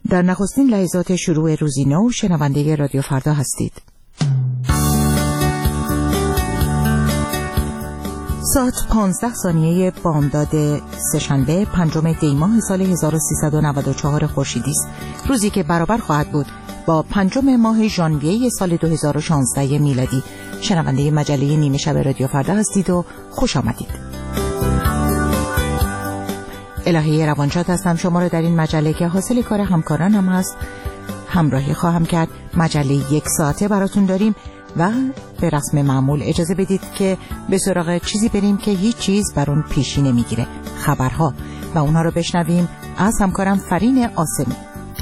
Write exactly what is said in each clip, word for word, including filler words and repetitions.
در نخستین لحظات شروع روزی نو شنونده رادیو فردا هستید. ساعت پانزده ثانیه بامداد سه‌شنبه پنجم دی ماه سال هزار و سیصد و نود و چهار خورشیدی است، روزی که برابر خواهد بود با پنجم ماه ژانویه سال دو هزار و شانزده میلادی. شنونده مجله نیمه شب رادیو فردا هستید و خوش آمدید. الهی روانشاد هستم، شما را در این مجله که حاصل کار همکارانم هست همراهی خواهم کرد. مجله یک ساعته براتون داریم و به رسم معمول اجازه بدید که به سراغ چیزی بریم که هیچ چیز بر اون پیشی نمیگیره، خبرها، و اونها رو بشنویم از همکارم فرین آسمی.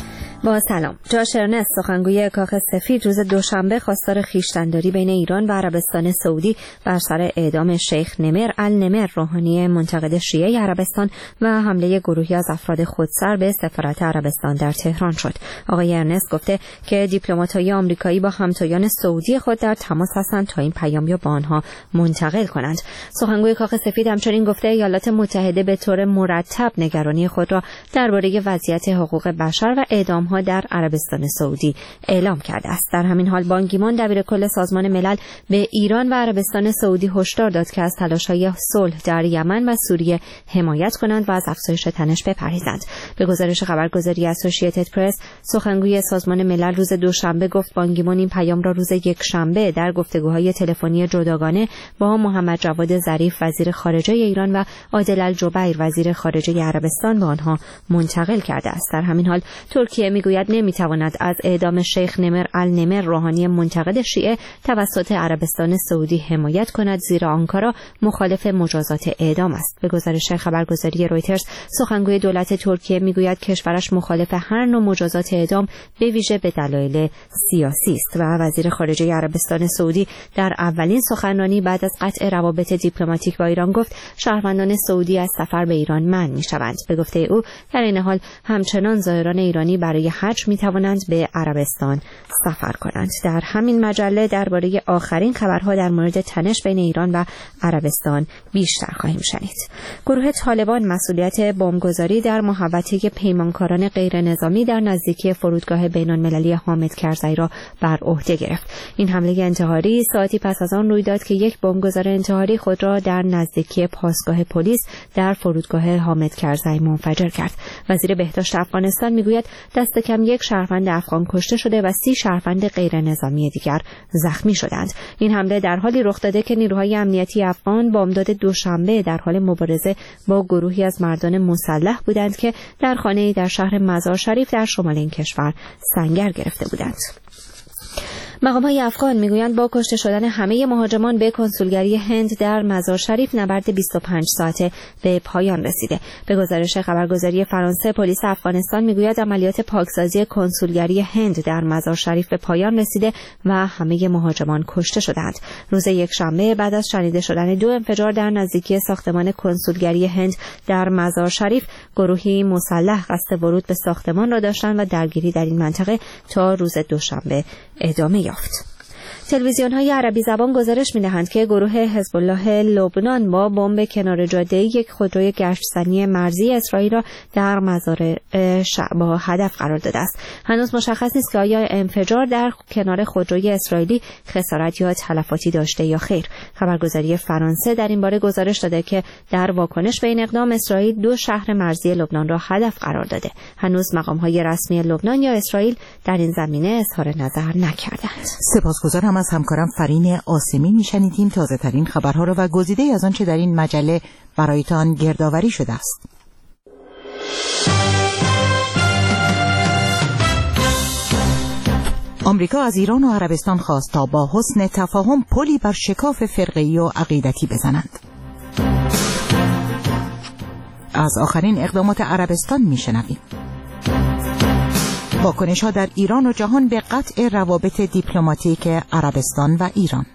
با سلام. جاش ارنست، سخنگوی کاخ سفید، روز دوشنبه خواستار خویشتن‌داری بین ایران و عربستان سعودی بر سر اعدام شیخ نمر النمر، روحانی منتقد شیعه عربستان و حمله گروهی از افراد خودسر به سفارت عربستان در تهران شد. آقای ارنست گفته که دیپلمات‌های آمریکایی با همتایان سعودی خود در تماس هستند تا این پیام را به آنها منتقل کنند. سخنگوی کاخ سفید همچنین گفته ایالات متحده به طور مرتب نگرانی خود را درباره وضعیت حقوق بشر و اعدام در عربستان سعودی اعلام کرده است. در همین حال بان کی مون، دبیر کل سازمان ملل، به ایران و عربستان سعودی هشدار داد که از تلاش‌های صلح در یمن و سوریه حمایت کنند و از افزایش تنش بپرهیزند. به گزارش خبرگزاری اسوسییتد پرس، سخنگوی سازمان ملل روز دوشنبه گفت بان کی مون این پیام را روز یکشنبه در گفتگوهای تلفنی جداگانه با محمد جواد ظریف، وزیر خارجه ایران، و عادل الجبیر، وزیر خارجه عربستان، به آنها منتقل کرده است. در همین حال ترکیه میگوید نمیتواند از اعدام شیخ نمر النمر، روحانی منتقد شیعه، توسط عربستان سعودی حمایت کند، زیرا آنکارا مخالف مجازات اعدام است. به گزارش خبرگزاری رویترز، سخنگوی دولت ترکیه میگوید کشورش مخالف هر نوع مجازات اعدام، به ویژه به دلایل سیاسی است. و وزیر خارجه عربستان سعودی در اولین سخنرانی بعد از قطع روابط دیپلماتیک با ایران گفت شهروندان سعودی از سفر به ایران منع میشوند. به گفته او در این حال همچنان زائران ایرانی برای حج می توانند به عربستان سفر کنند. در همین مجله درباره آخرین خبرها در مورد تنش بین ایران و عربستان بیشتر خواهیم شنید. گروه طالبان مسئولیت بمبگذاری در محوطه پیمانکاران غیر نظامی در نزدیکی فرودگاه بین‌المللی حامد کرزی را بر عهده گرفت. این حمله انتحاری ساعتی پس از آن روی داد که یک بمبگذار انتحاری خود را در نزدیکی پاسگاه پلیس در فرودگاه حامد کرزی منفجر کرد. وزیر بهداشت افغانستان میگوید دست کم یک شهروند افغان کشته شده و سی شهروند غیر نظامی دیگر زخمی شدند. این حمله در حالی رخ داده که نیروهای امنیتی افغان بامداد دوشنبه در حال مبارزه با گروهی از مردان مسلح بودند که در خانه‌ای در شهر مزار شریف در شمال این کشور سنگر گرفته بودند. مقام‌های افغان میگویند با کشته شدن همه مهاجمان به کنسولگری هند در مزار شریف نبرد بیست و پنج ساعته به پایان رسیده. به گزارش خبرگزاری فرانسه، پلیس افغانستان میگوید عملیات پاکسازی کنسولگری هند در مزار شریف به پایان رسیده و همه مهاجمان کشته شدند. روز یکشنبه بعد از شنیده شدن دو انفجار در نزدیکی ساختمان کنسولگری هند در مزار شریف، گروهی مسلح قصد ورود به ساختمان را داشتند و درگیری در این منطقه تا روز دوشنبه ادامه یافت. تلویزیون‌های عربی زبان گزارش می‌دهند که گروه حزب الله لبنان با بمب کنار جاده یک خودروی گشت‌زنی مرزی اسرائیل را در مزار شعبا هدف قرار داده است. هنوز مشخص نیست که آیا انفجار در کنار خودروی اسرائیلی خسارت یا تلفاتی داشته یا خیر. خبرگزاری فرانسه در این باره گزارش داده که در واکنش به این اقدام اسرائیل دو شهر مرزی لبنان را هدف قرار داده. هنوز مقام‌های رسمی لبنان یا اسرائیل در این زمینه اظهار نظر نکردند. سپاسگزارم از همکارم فرین آسمی. میشنیدیم تازه ترین خبرها رو و گزیده از آنچه در این مجله برایتان گردآوری شده است. آمریکا از ایران و عربستان خواست تا با حسن تفاهم پلی بر شکاف فرقه‌ای و عقیدتی بزنند. از آخرین اقدامات عربستان میشنویم. واکنش‌ها در ایران و جهان به قطع روابط دیپلماتیک عربستان و ایران.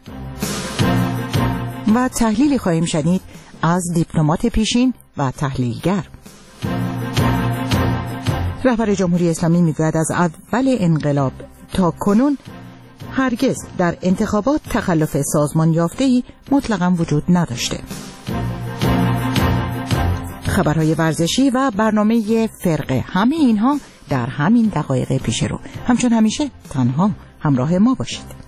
و تحلیلی خواهیم شنید از دیپلمات پیشین و تحلیلگر. رهبر جمهوری اسلامی میگوید از اول انقلاب تا کنون هرگز در انتخابات تخلف سازمان یافته‌ای مطلقاً وجود نداشته. خبرهای ورزشی و برنامه فرقه، همه اینها در همین دقایق پیش رو. همچون همیشه تنها همراه ما باشید.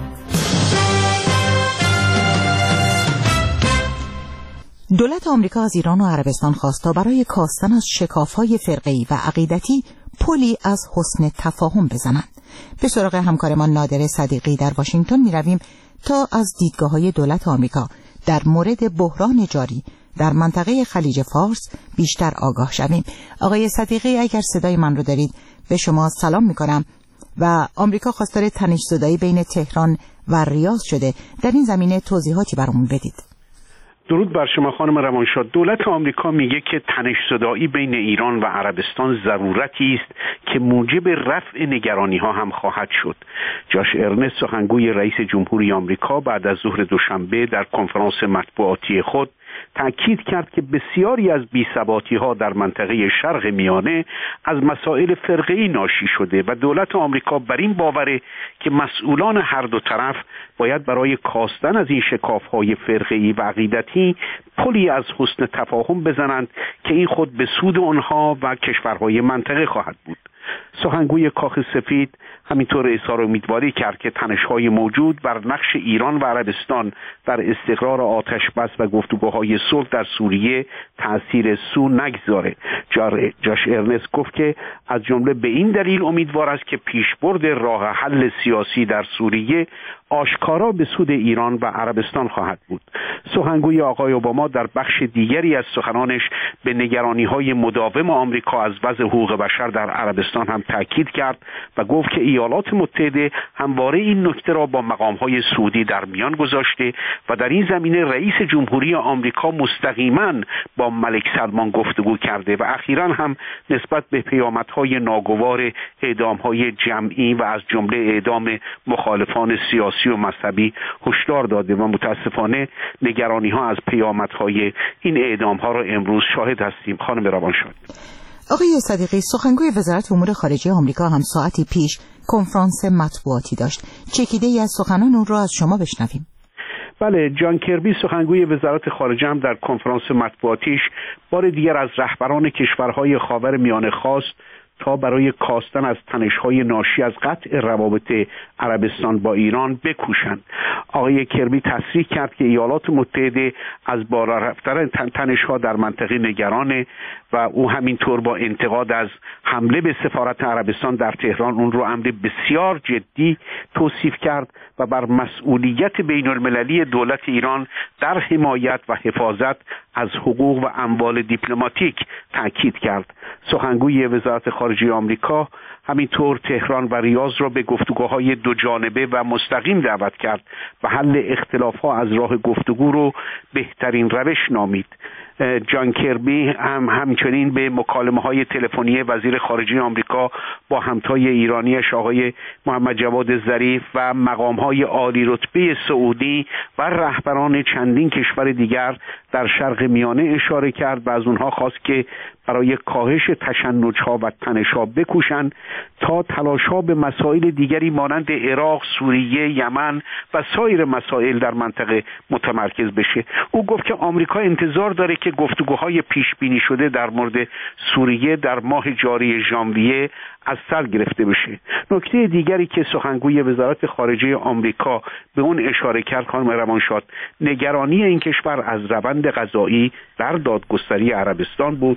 دولت آمریکا از ایران و عربستان خواست تا برای کاستن از شکاف‌های فرقه‌ای و عقیدتی پلی از حسن تفاهم بزنند. به سراغ همکارمان نادر صدیقی در واشنگتن می رویم تا از دیدگاه‌های دولت آمریکا در مورد بحران جاری در منطقه خلیج فارس بیشتر آگاه شویم. آقای صدیقی، اگر صدای من رو دارید به شما سلام می کنم. و آمریکا خواستار تنش‌زدایی بین تهران و ریاض شده. در این زمینه توضیحاتی برامون بدید. درود بر شما خانم روانشاد. دولت آمریکا میگه که تنش‌زدایی بین ایران و عربستان ضرورتی است که موجب رفع نگرانی ها هم خواهد شد. جاش ارنست، سخنگوی رئیس جمهوری آمریکا، بعد از ظهر دوشنبه در کنفرانس مطبوعاتی خود تأکید کرد که بسیاری از بی‌ثباتی‌ها در منطقه شرق میانه از مسائل فرقه‌ای ناشی شده و دولت آمریکا بر این باوره که مسئولان هر دو طرف باید برای کاستن از این شکاف‌های فرقه‌ای و عقیدتی پلی از حسن تفاهم بزنند که این خود به سود آنها و کشورهای منطقه خواهد بود. سخنگوی کاخ سفید همینطور اظهار امیدواری کرد که تنش‌های موجود بر نقش ایران و عربستان در استقرار آتش‌بس و گفتگوهای صلح در سوریه تأثیر سو نگذاره. جاش ارنست گفت که از جمله به این دلیل امیدوار است که پیشبرد راه حل سیاسی در سوریه آشکارا به سود ایران و عربستان خواهد بود. سخنگوی آقای اوباما در بخش دیگری از سخنانش به نگرانی‌های مداوم آمریکا از وضع حقوق بشر در عربستان هم تاکید کرد و گفت که ایالات متحده همواره این نکته را با مقام‌های سعودی در میان گذاشته و در این زمینه رئیس جمهوری آمریکا مستقیما با ملک سلمان گفتگو کرده و اخیراً هم نسبت به پیامدهای ناگوار اعدام‌های جمعی و از جمله اعدام مخالفان سیاسی و مذهبی هشدار داده و متاسفانه نگرانی‌ها از پیامدهای این اعدام‌ها را امروز شاهد هستیم. خانم روانشاد. آقای صدیقی، سخنگوی وزارت امور خارجه آمریکا هم ساعتی پیش کنفرانس مطبوعاتی داشت. چکیده‌ای از سخنان اون را از شما بشنویم. بله، جان کربی سخنگوی وزارت خارجه هم در کنفرانس مطبوعاتیش بار دیگر از رهبران کشورهای خاور میانه خواست تا برای کاستن از تنش‌های ناشی از قطع روابط عربستان با ایران بکوشند. آقای کربی تصریح کرد که ایالات متحده از بالا رفتن تنش‌ها در منطقه نگرانه و او همینطور با انتقاد از حمله به سفارت عربستان در تهران اون رو امر بسیار جدی توصیف کرد و بر مسئولیت بین المللی دولت ایران در حمایت و حفاظت از حقوق و اموال دیپلماتیک تاکید کرد. سخنگوی وزارت خارجه آمریکا همینطور تهران و ریاض را به گفتگوهای دو جانبه و مستقیم دعوت کرد و حل اختلاف‌ها از راه گفتگو رو بهترین روش نامید. جان کربی هم همچنین به مکالمه‌های تلفنی وزیر خارجه آمریکا با همتای ایرانیش آقای محمد جواد ظریف و مقام‌های عالی رتبه سعودی و رهبران چندین کشور دیگر در شرق میانه اشاره کرد و از اونها خواست که برای کاهش تشنج‌ها و تنش‌ها بکوشند تا تلاش‌ها به مسائل دیگری مانند عراق، سوریه، یمن و سایر مسائل در منطقه متمرکز بشه. او گفت که آمریکا انتظار داره که گفتگوهای پیش بینی شده در مورد سوریه در ماه جاری ژانویه از سر گرفته بشه. نکته دیگری که سخنگوی وزارت خارجه آمریکا به اون اشاره کرد خانم روانشاد، نگرانی این کشور از روند قضایی در دادگستری عربستان بود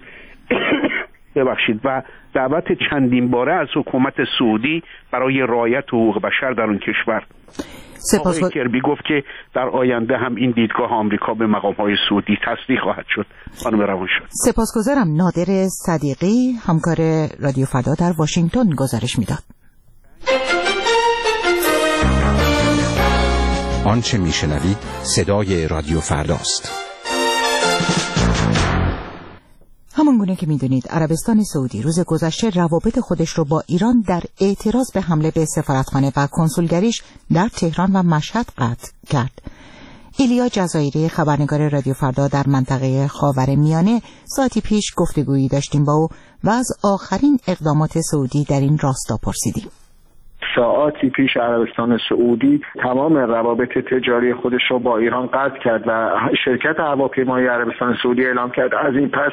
ببخشید و دعوت چندین باره از حکومت سعودی برای رعایت حقوق بشر در اون کشور. سپاس آقای کربی گفت که در آینده هم این دیدگاه آمریکا به مقام‌های سعودی تصدیق خواهد شد. خانم روانشاد. سپاسگزارم. نادر صدیقی، همکار رادیو فردا در واشنگتن گزارش میداد. آنچه میشنوید صدای رادیو فرداست. همون گونه که میدونید عربستان سعودی روز گذشته روابط خودش رو با ایران در اعتراض به حمله به سفارتخانه و کنسولگریش در تهران و مشهد قطع کرد. ایلیا جزایری، خبرنگار رادیو فردا در منطقه خاورمیانه، ساعتی پیش گفتگویی داشتیم با او و از آخرین اقدامات سعودی در این راستا پرسیدیم. ساعاتی پیش عربستان سعودی تمام روابط تجاری خودش رو با ایران قطع کرد و شرکت هواپیمایی عربستان سعودی اعلام کرد از این پس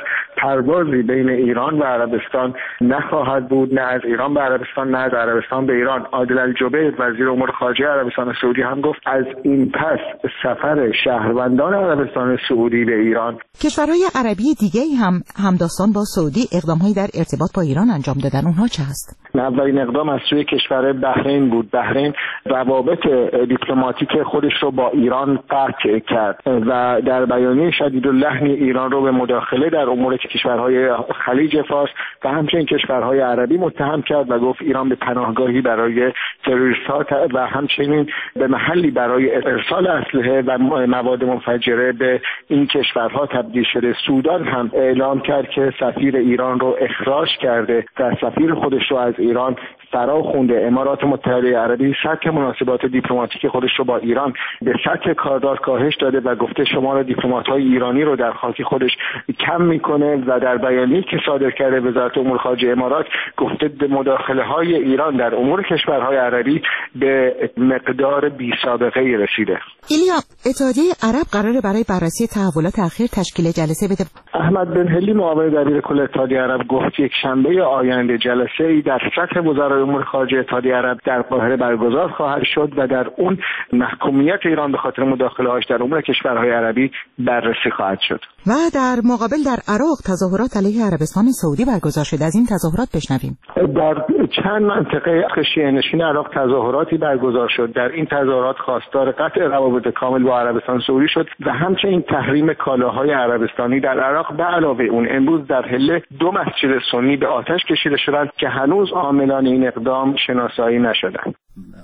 پروازی بین ایران و عربستان نخواهد بود، نه از ایران به عربستان نه از عربستان به ایران. عادل الجبیر وزیر امور خارجه عربستان سعودی هم گفت از این پس سفر شهروندان عربستان سعودی به ایران. کشورهای عربی دیگه‌ای هم همداستان با سعودی اقدام‌هایی در ارتباط با ایران انجام دادن. اونها چه هست؟ اولین اقدام از سوی کشور بحرین بود. بحرین روابط دیپلماتیک خودش رو با ایران قطع کرد و در بیانیه شدیداللحن ایران رو به مداخله در امور کشورهای خلیج فارس و همچنین کشورهای عربی متهم کرد و گفت ایران به پناهگاهی برای تروریست‌ها و همچنین به محلی برای ارسال اسلحه و مواد منفجره به این کشورها تبدیل شده. سودان هم اعلام کرد که سفیر ایران رو اخراج کرده و سفیر خودش رو از ایران فرا خونده. امارات متحده عربی سطح مناسبات دیپلماتیک خودش رو با ایران به سطح کاردار کاهش داده و گفته شمار دیپلمات‌های ایرانی رو در خاک خودش کم میکنه و در بیانیه‌ای که صادر کرده وزارت امور خارجه امارات گفته مداخله‌های ایران در امور کشورهای عربی به مقدار بی سابقه رسیده. ایلیا، اتحادیه عرب قراره برای بررسی تحولات اخیر تشکیل جلسه بده. احمد بن هلی معاون دبیر کل اتحادیه عرب گفت یک شنبه آینده جلسه‌ای در سطح وزرای امور خارجه اتحادیه عرب در قاهره برگزار خواهد شد و در اون محکومیت ایران به خاطر مداخله‌هاش در امور کشورهای عربی بررسی خواهد شد. و در مقابل در عراق تظاهرات علیه عربستان سعودی برگزار شد. از این تظاهرات بشنویم. در چند منطقه شیعه‌نشین عراق تظاهراتی برگزار شد. در این تظاهرات خواستار قطع روابط کامل با عربستان سعودی شد و همچنین تحریم کالاهای عربستانی در عراق. به علاوه اون امروز در حله دو مسجد سنی به آتش کشیده شدند که هنوز عاملان این اقدام شناسایی نشدند.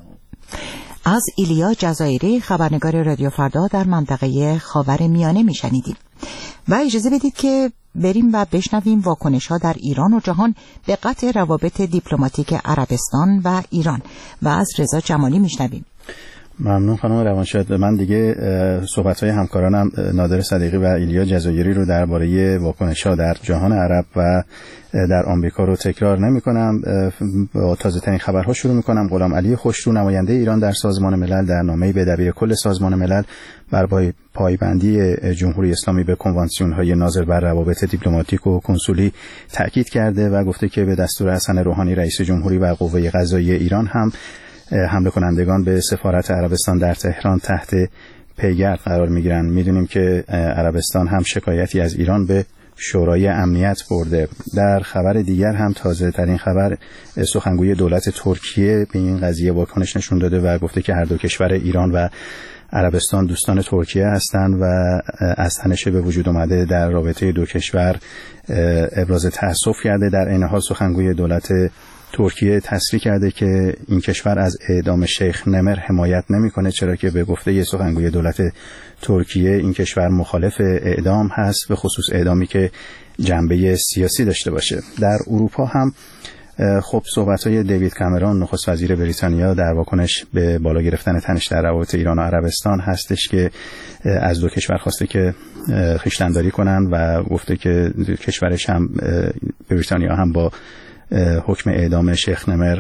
از ایلیا جزایری، خبرنگار رادیو فردا در منطقه خاورمیانه میشنیدیم. و اجازه بدید که بریم و بشنویم واکنش‌ها در ایران و جهان به قطع روابط دیپلماتیک عربستان و ایران و از رضا جمالی میشنویم. ممنون خانم روانشاد. من دیگه صحبت‌های همکارانم نادر صدیقی و ایلیا جزایری رو درباره واکنش‌ها در جهان عرب و در آمریکا رو تکرار نمی‌کنم. با تازه‌ترین خبرها شروع می‌کنم. غلام علی خوشرو نماینده ایران در سازمان ملل در نامه‌ای به دبیر کل سازمان ملل بر پایبندی جمهوری اسلامی به کنوانسیون‌های ناظر بر روابط دیپلماتیک و کنسولی تأکید کرده و گفته که به دستور حسن روحانی رئیس جمهوری و قوه قضاییه ایران هم حمله کنندگان به سفارت عربستان در تهران تحت پیگرد قرار میگیرن. میدونیم که عربستان هم شکایتی از ایران به شورای امنیت برده. در خبر دیگر هم تازه ترین خبر، سخنگوی دولت ترکیه به این قضیه واکنش نشون داده و گفته که هر دو کشور ایران و عربستان دوستان ترکیه هستند و از تنش به وجود اومده در رابطه دو کشور ابراز تأسف کرده. در این حال سخنگوی دولت ترکیه تصریح کرده که این کشور از اعدام شیخ نمر حمایت نمیکنه، چرا که به گفته سخنگوی دولت ترکیه این کشور مخالف اعدام هست، به خصوص اعدامی که جنبه سیاسی داشته باشه. در اروپا هم خب صحبت‌های دیوید کامرون نخست وزیر بریتانیا در واکنش به بالا گرفتن تنش در روابط ایران و عربستان هستش که از دو کشور خواسته که خویشتن‌داری کنن و گفته که کشورش هم بریتانیا هم با حکم اعدام شیخ نمر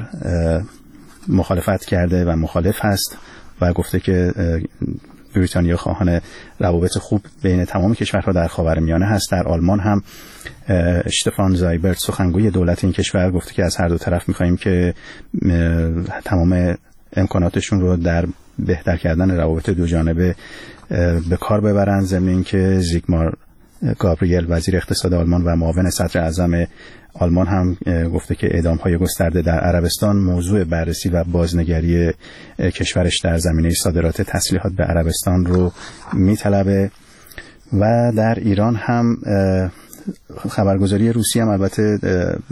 مخالفت کرده و مخالف هست و گفته که بریتانیا خواهان روابط خوب بین تمام کشورها در خاورمیانه هست. در آلمان هم اشتفان زایبرت سخنگوی دولت این کشور گفته که از هر دو طرف می‌خوایم که تمام امکاناتشون رو در بهتر کردن روابط دو جانبه به کار ببرن. ضمن اینکه زیگمار گابریل وزیر اقتصاد آلمان و معاون صدر اعظم آلمان هم گفته که اعدام‌های گسترده در عربستان موضوع بررسی و بازنگری کشورش در زمینه صادرات تسلیحات به عربستان رو میطلبه. و در ایران هم خبرگزاری روسیه هم البته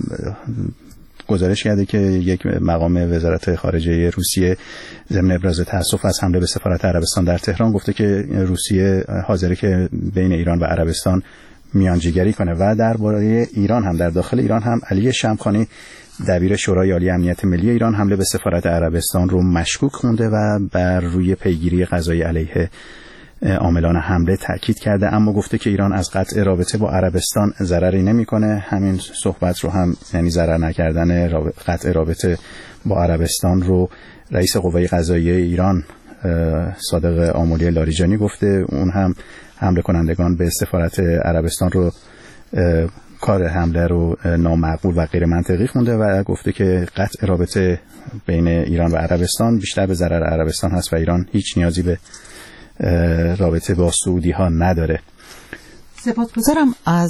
گزارش کرده که یک مقام وزارت خارجه روسیه ضمن ابراز تأسف از حمله به سفارت عربستان در تهران گفته که روسیه حاضره که بین ایران و عربستان میانجیگری کنه. و درباره ایران هم، در داخل ایران هم علی شمخانی دبیر شورای عالی امنیت ملی ایران حمله به سفارت عربستان رو مشکوک خونده و بر روی پیگیری قضایی علیه عاملان حمله تاکید کرده، اما گفته که ایران از قطع رابطه با عربستان ضرری نمیکنه. همین صحبت رو هم، یعنی ضرر نکردن قطع رابطه با عربستان رو رئیس قوه قضاییه ایران صادق آملی لاریجانی گفته. اون هم حمله کنندگان به سفارت عربستان رو کار حمله رو نامعقول و غیر منطقی خونده و گفته که قطع رابطه بین ایران و عربستان بیشتر به ضرر عربستان هست و ایران هیچ نیازی به رابطه با سعودی ها نداره. سپاسگزارم. از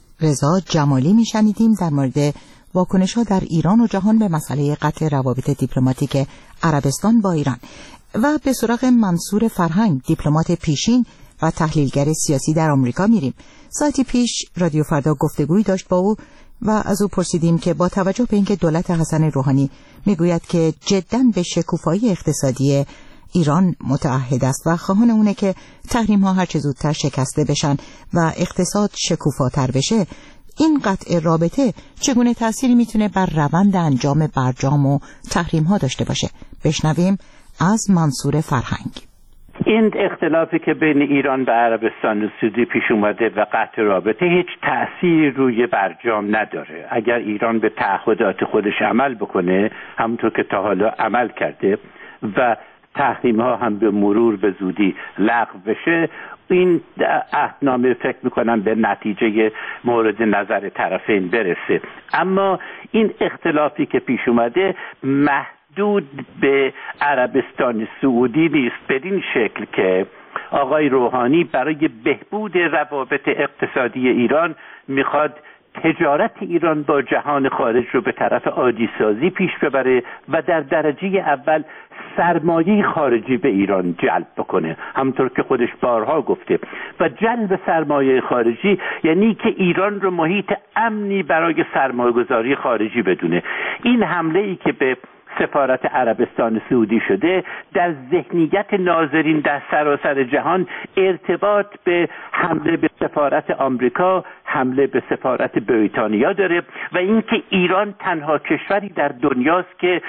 رضا جمالی میشنیدیم در مورد واکنش ها در ایران و جهان به مسئله قطع روابط دیپلماتیک عربستان با ایران و به سراغ منصور فرهنگ، دیپلمات پیشین و تحلیلگر سیاسی در آمریکا میریم. ساعتی پیش رادیو فردا گفتگویی داشت با او و از او پرسیدیم که با توجه به اینکه دولت حسن روحانی میگوید که جداً به شکوفایی اقتصادی ایران متعهد است و خواهان اونه که تحریم ها هر چه زودتر شکسته بشن و اقتصاد شکوفاتر بشه، این قطع رابطه چگونه تأثیری میتونه بر روند انجام برجام و تحریم ها داشته باشه؟ بشنویم از منصور فرهنگ. این اختلافی که بین ایران و عربستان سعودی پیش اومده و قطع رابطه هیچ تأثیری روی برجام نداره. اگر ایران به تعهدات خودش عمل بکنه همونطور که تا حالا عمل کرده و تحریم ها هم به مرور به زودی لغو بشه، این عهدنامه فکر میکنم به نتیجه مورد نظر طرفین برسه. اما این اختلافی که پیش اومده محدود به عربستان سعودی نیست، بدین شکل که آقای روحانی برای بهبود روابط اقتصادی ایران میخواد تجارت ایران با جهان خارج رو به طرف عادی سازی پیش ببره و در درجه اول سرمایه خارجی به ایران جلب بکنه، همونطور که خودش بارها گفته. و جلب سرمایه خارجی یعنی که ایران رو محیط امنی برای سرمایه گذاری خارجی بدونه. این حمله ای که به سفارت عربستان سعودی شده در ذهنیت ناظرین در سراسر جهان ارتباط به حمله به سفارت آمریکا، حمله به سفارت بریتانیا داره و اینکه ایران تنها کشوری در دنیاست که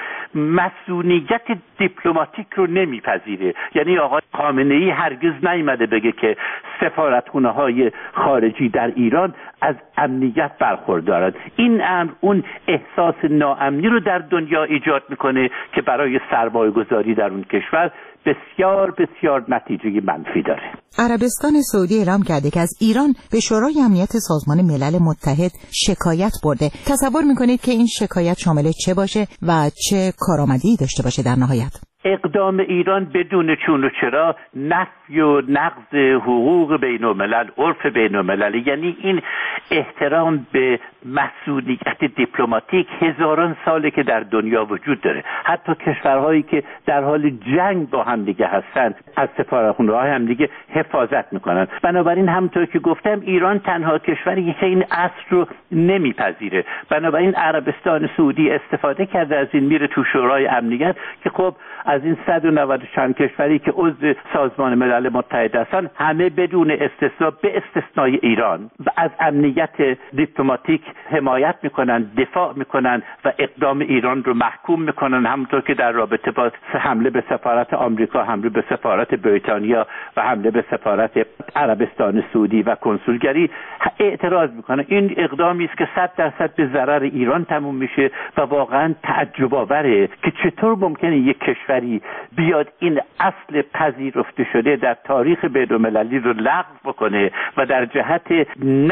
مسئولیت دیپلماتیک رو نمیپذیره. یعنی آقای خامنه‌ای هرگز نیامده بگه که سفارتخونه‌های خارجی در ایران از امنیت برخوردارند. این امر اون احساس ناامنی رو در دنیا ایجاد میکنه که برای سرمایه گذاری در اون کشور بسیار بسیار نتیجه منفی داره. عربستان سعودی اعلام کرده که از ایران به شورای امنیت سازمان ملل متحد شکایت برده. تصور میکنید که این شکایت شامل چه باشه و چه کارآمدی داشته باشه در نهایت؟ اقدام ایران بدون چون و چرا نفی و نقض حقوق بین الملل، عرف بین الملل، یعنی این احترام به مسئولیت دیپلماتیک هزاران ساله که در دنیا وجود داره. حتی کشورهایی که در حال جنگ با هم دیگه هستن از سفارتخونه‌های هم دیگه حفاظت میکنن. بنابراین همونطور که گفتم ایران تنها کشوری که این اصل رو نمیپذیره. بنابراین عربستان سعودی استفاده کرده از این، میره تو شورای امنیت که خب از این صد و نود و چند کشوری که عضو سازمان ملل متحد هستن همه بدون استثنا به استثنای ایران و از امنیت دیپلماتیک حمایت میکنن، دفاع میکنن و اقدام ایران رو محکوم میکنن، همونطور که در رابطه با حمله به سفارت آمریکا، حمله به سفارت بریتانیا و حمله به سفارت عربستان سعودی و کنسولگری اعتراض میکنن. این اقدامی است که صد درصد به ضرر ایران تموم میشه و واقعا تعجب آوره که چطور ممکنه یک کشوری بیاد این اصل پذیرفته شده در تاریخ بین‌المللی رو لغو بکنه و در جهت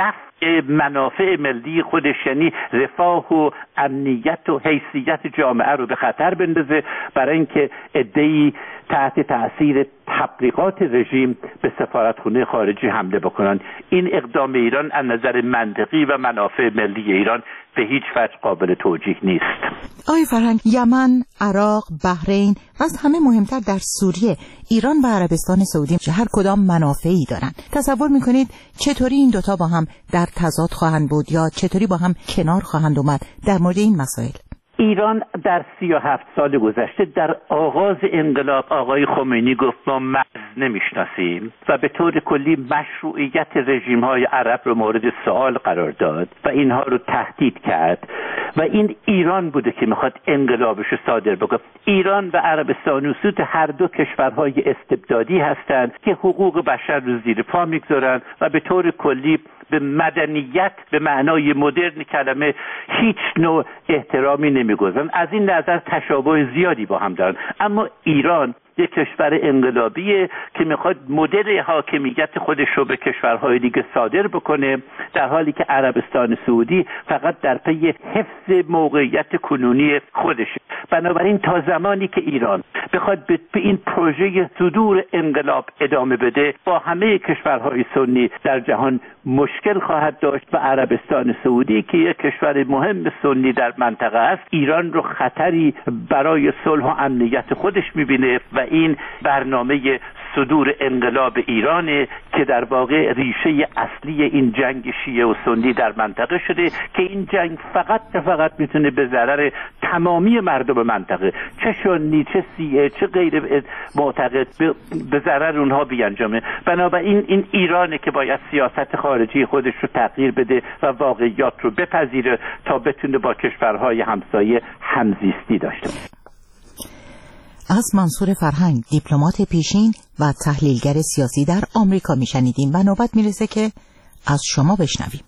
نفع منافع ملی خودش، یعنی رفاه و امنیت و حیثیت جامعه رو به خطر بندازه برای اینکه عده‌ای تحت تأثیر تبلیغات رژیم به سفارتخونه خارجی حمله بکنن. این اقدام ایران از نظر منطقی و منافع ملی ایران به هیچ وجه قابل توجیه نیست. آقای فرهنگ، یمن، عراق، بحرین و از همه مهمتر در سوریه ایران و عربستان سعودی هر کدام منافعی دارن. تصور میکنید چطوری این دوتا با هم در تضاد خواهند بود یا چطوری با هم کنار خواهند اومد در مورد این مسائل؟ ایران در سی و هفت سال گذشته در آغاز انقلاب آقای خمینی گفت ما مرز نمیشناسیم و به طور کلی مشروعیت رژیم‌های عرب رو مورد سوال قرار داد و اینها رو تهدید کرد و این ایران بوده که میخواد انقلابش رو صادر بکنه. ایران و عربستان و سعودی هر دو کشورهای استبدادی هستند که حقوق بشر رو زیر پا میگذارن و به طور کلی به مدنیت به معنای مدرن کلمه هیچ نوع احترامی نمیگذارن. از این نظر تشابه زیادی با هم دارن. اما ایران یک کشور انقلابیه که میخواد مدل حاکمیت خودش رو به کشورهای دیگه صادر بکنه، در حالی که عربستان سعودی فقط در پی حفظ موقعیت کنونی خودشه. بنابراین تا زمانی که ایران بخواد به این پروژه صدور انقلاب ادامه بده، با همه کشورهای سنی در جهان مشکل خواهد داشت و عربستان سعودی که یک کشور مهم سنی در منطقه است، ایران رو خطری برای صلح و امنیت خودش میبینه و این برنامه صدور انقلاب ایرانه که در واقع ریشه اصلی این جنگ شیعه و سنی در منطقه شده که این جنگ فقط فقط میتونه به ضرر تمامی مردم منطقه، چه سنی چه شیعه چه غیر معتقد، به ضرر اونها بیانجامه. بنابراین این ایرانه که باید سیاست خارجی خودش رو تغییر بده و واقعیات رو بپذیره تا بتونه با کشورهای همسایه همزیستی داشته باشه. از منصور فرهنگ، دیپلمات پیشین و تحلیلگر سیاسی در آمریکا میشنیدیم و نوبت میرسه که از شما بشنویم.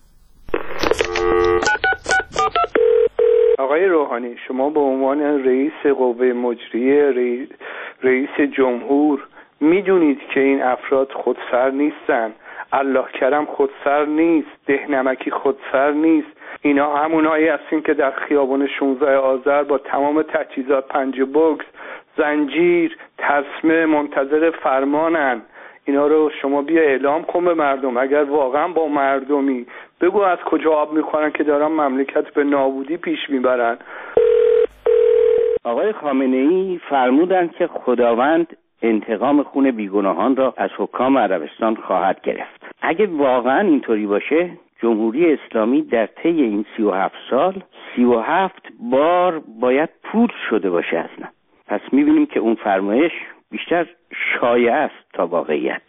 آقای روحانی، شما به عنوان رئیس قوه مجریه، رئیس, رئیس جمهور، میدونید که این افراد خودسر نیستن. الله کرم خودسر نیست، دهنمکی خودسر نیست. اینا همونایی هستین که در خیابان شانزده آذر با تمام تجهیزات پنج بوکس، زنجیر، تسمه منتظر فرمانن. اینا رو شما بیا اعلام کن به مردم. اگر واقعا با مردمی، بگو از کجا آب میخورن که دارن مملکت به نابودی پیش میبرن. آقای خامنه‌ای فرمودند که خداوند انتقام خون بیگناهان را از حکام عربستان خواهد گرفت. اگه واقعا اینطوری باشه، جمهوری اسلامی در طی این سی و هفت سال سی و هفت بار باید پود شده باشه اصلا. پس میبینیم که اون فرمایش بیشتر شایعه است تا واقعیت.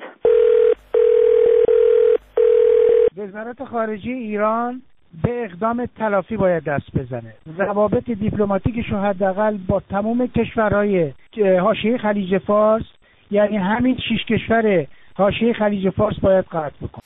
وزارت خارجه ایران به اقدام تلافی باید دست بزنه. روابط دیپلماتیکش رو حداقل با تمام کشورهای حاشیه خلیج فارس، یعنی همین شش کشور حاشیه خلیج فارس باید قطع بکنه.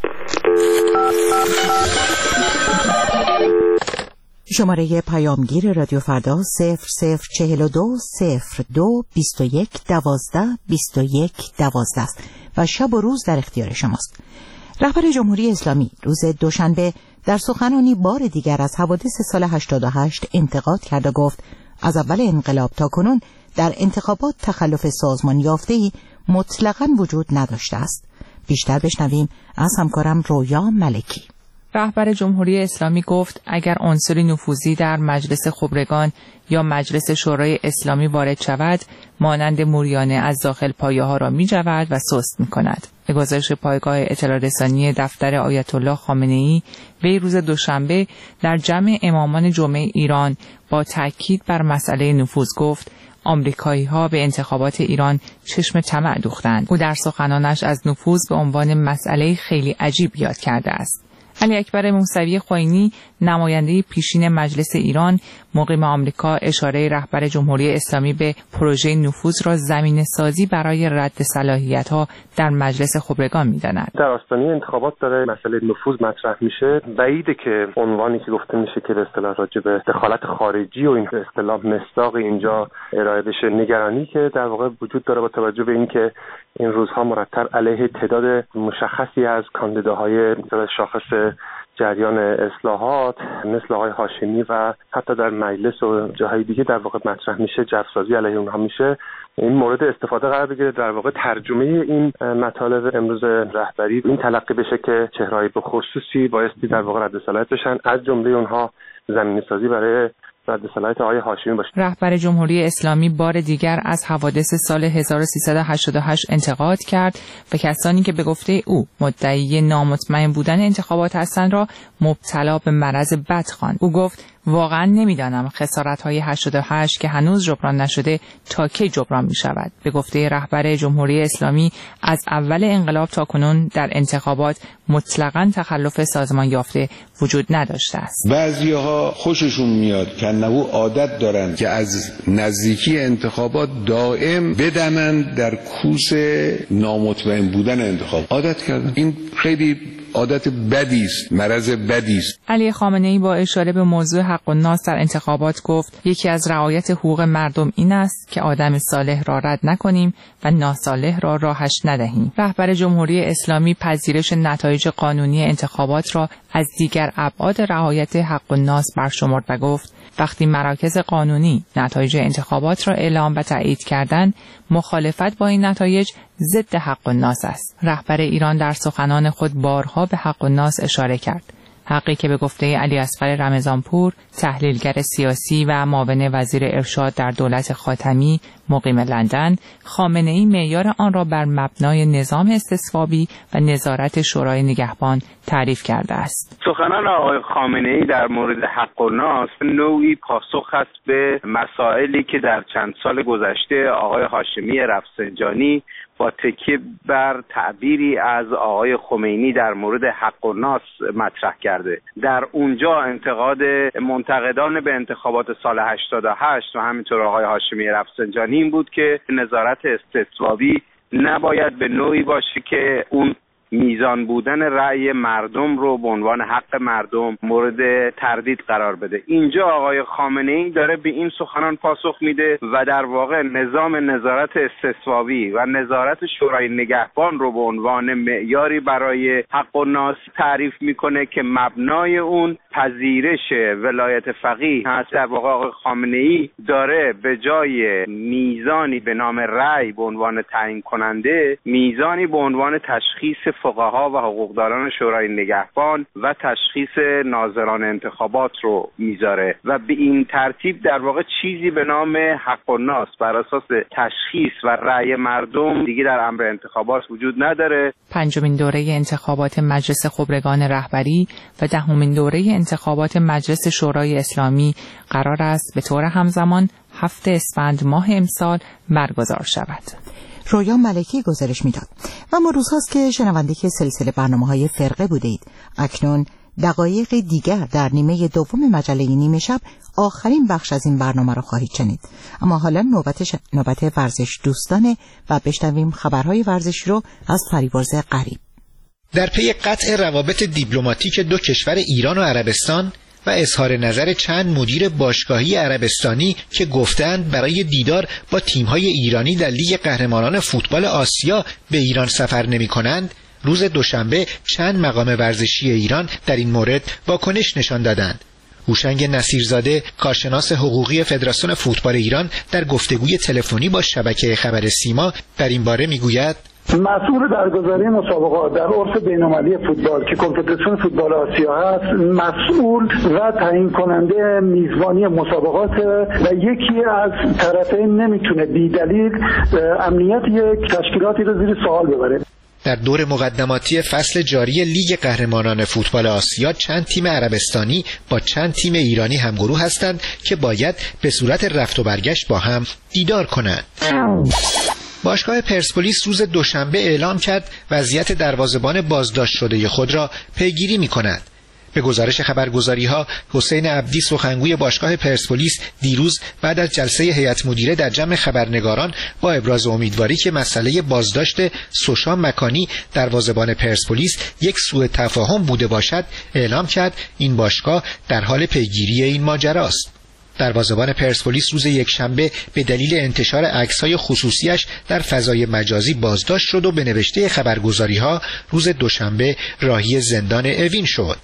شماره پیامگیر رادیو فردا صفر صفر چهل و دو صفر دو بیست و یک دوازده بیست و یک دوازده است و شب و روز در اختیار شماست. رهبر جمهوری اسلامی روز دوشنبه در سخنانی بار دیگر از حوادث سال هشتاد و هشت انتقاد کرد و گفت از اول انقلاب تا کنون در انتخابات تخلف سازمان یافته‌ای مطلقاً وجود نداشته است. بیشتر بشنویم از همکارم رویا ملکی. رهبر جمهوری اسلامی گفت اگر عنصری نفوذی در مجلس خبرگان یا مجلس شورای اسلامی وارد شود، مانند موریانه از داخل پایه ها را می جود و سست می کند. به گزارش پایگاه اطلاع رسانی دفتر آیت الله خامنه‌ای، وی روز دوشنبه در جمع امامان جمعه ایران با تاکید بر مسئله نفوذ گفت آمریکایی ها به انتخابات ایران چشم طمع دوختند. او در سخنانش از نفوذ به عنوان مسئله خیلی عجیب یاد کرده است. علی اکبر موسوی خوئینی، نماینده پیشین مجلس ایران، مقیم آمریکا، اشاره رهبر جمهوری اسلامی به پروژه نفوذ را زمینه سازی برای رد صلاحیت‌ها در مجلس خبرگان می‌داند. در آستانه انتخابات داره مسئله نفوذ مطرح میشه. بعیده که عنوانی که گفته میشه که به اصطلاح راجع به دخالت خارجی و این به اصطلاح مصداق اینجا ارائه بشه، نگرانی که در واقع وجود داره با توجه به اینکه این روزها مرتب علیه تعداد مشخصی از کاندیداهای شاخص جریان اصلاحات مثل آقای هاشمی و حتی در مجلس و جاهای دیگه در واقع مطرح میشه، جفسازی علیه اونها میشه. این مورد استفاده قرار بگیره، در واقع ترجمه این مطالب امروز رهبری این تلقی بشه که چهره‌های به خصوصی بایستی در واقع رد صلاحیت بشن، از جمله اونها زمینه‌سازی برای رد صلاحیت آقای هاشمی باشه. رهبر جمهوری اسلامی بار دیگر از حوادث سال هزار و سیصد و هشتاد و هشت انتقاد کرد و کسانی که به گفته او مدعی نامطمئن بودن انتخابات هستند را مبتلا به مرض بد خواند. او گفت واقعا نمیدانم خسارت‌های هشتاد و هشت که هنوز جبران نشده تا کی جبران می‌شود. به گفته رهبر جمهوری اسلامی از اول انقلاب تا کنون در انتخابات مطلقاً تخلف سازمان یافته وجود نداشته است. بعضی‌ها خوششون میاد که نوع عادت دارن که از نزدیکی انتخابات دائم بدمن در کوس نامطمئن بودن انتخاب. عادت کردن. این خیلی عادت بدی است، مرض بدی است. علی خامنه‌ای با اشاره به موضوع حق الناس در انتخابات گفت یکی از رعایت حقوق مردم این است که آدم صالح را رد نکنیم و ناصالح را راهش ندهیم. رهبر جمهوری اسلامی پذیرش نتایج قانونی انتخابات را از دیگر ابعاد رعایت حق الناس برشمرد و گفت وقتی مراکز قانونی نتایج انتخابات را اعلام و تایید کردند، مخالفت با این نتایج ضد حق الناس است. رهبر ایران در سخنان خود بارها به حق الناس اشاره کرد. حقی که به گفته علی اصغر رمضانپور، تحلیلگر سیاسی و معاون وزیر ارشاد در دولت خاتمی مقیم لندن، خامنه‌ای معیار آن را بر مبنای نظام استصوابی و نظارت شورای نگهبان تعریف کرده است. سخنان آقای خامنه‌ای در مورد حق الناس نوعی پاسخ است به مسائلی که در چند سال گذشته آقای هاشمی رفسنجانی با تکیه بر تعبیری از آقای خمینی در مورد حق الناس مطرح کرده. در اونجا انتقاد منتقدان به انتخابات سال هشتاد و هشت و همینطور آقای هاشمی رفسنجانی این بود که نظارت استصوابی نباید به نوعی باشه که اون میزان بودن رأی مردم رو به عنوان حق مردم مورد تردید قرار بده. اینجا آقای خامنه‌ای داره به این سخنان پاسخ میده و در واقع نظام نظارت استصوابی و نظارت شورای نگهبان رو به عنوان معیاری برای حق الناس تعریف میکنه که مبنای اون پذیرش ولایت فقیه هست. در واقع آقای خامنه‌ای داره به جای میزانی به نام رأی به عنوان تعیین کننده، میزانی به عنوان تشخیص فقها و حقوقداران شورای نگهبان و تشخیص ناظران انتخابات رو میذاره و به این ترتیب در واقع چیزی به نام حق الناس بر اساس تشخیص و رأی مردم دیگه در امر انتخابات وجود نداره. پنجمین دوره انتخابات مجلس خبرگان رهبری و دهمین دوره انتخابات مجلس شورای اسلامی قرار است به طور همزمان هفته اسفند ماه امسال برگزار شود. رویا ملکی گزارش میداد. و ما روزهاست که شنونده که سلسله برنامه‌های فرقه بوده اید. اکنون دقایق دیگر در نیمه دوم مجله نیمه شب آخرین بخش از این برنامه را خواهید شنید. اما حالا نوبت ش... نوبت ورزش دوستانه و بشنویم خبرهای ورزشی رو از فریبرز غریب. در پی قطع روابط دیپلماتیک دو کشور ایران و عربستان و اظهار نظر چند مدیر باشگاهی عربستانی که گفتند برای دیدار با تیم‌های ایرانی در لیگ قهرمانان فوتبال آسیا به ایران سفر نمی‌کنند، روز دوشنبه چند مقام ورزشی ایران در این مورد واکنش نشان دادند. هوشنگ نصیرزاده، کارشناس حقوقی فدراسیون فوتبال ایران، در گفتگوی تلفنی با شبکه خبر سیما در این باره می‌گوید: مسئول برگزاری مسابقات در عرف بین‌المللی فوتبال که کنفدراسیون فوتبال آسیا هست، مسئول و تعیین کننده میزبانی مسابقات و یکی از طرفین نمیتونه بی‌دلیل امنیت یک تشکیلاتی رو زیر سوال ببره. در دور مقدماتی فصل جاری لیگ قهرمانان فوتبال آسیا چند تیم عربستانی با چند تیم ایرانی همگروه هستند که باید به صورت رفت و برگشت با هم دیدار کنند. باشگاه پرسپولیس روز دوشنبه اعلام کرد وضعیت دروازه‌بان بازداشت شده خود را پیگیری می‌کند. به گزارش خبرگزاری‌ها، حسین عبدی سخنگوی باشگاه پرسپولیس دیروز بعد از جلسه هیئت مدیره در جمع خبرنگاران با ابراز امیدواری که مسئله بازداشت سوشان مکانی دروازه‌بان پرسپولیس یک سوء تفاهم بوده باشد، اعلام کرد این باشگاه در حال پیگیری این ماجراست. دروازه‌بان پرسپولیس روز یکشنبه به دلیل انتشار عکس‌های خصوصیش در فضای مجازی بازداشت شد و به نوشته خبرگزاری‌ها روز دوشنبه راهی زندان اوین شد.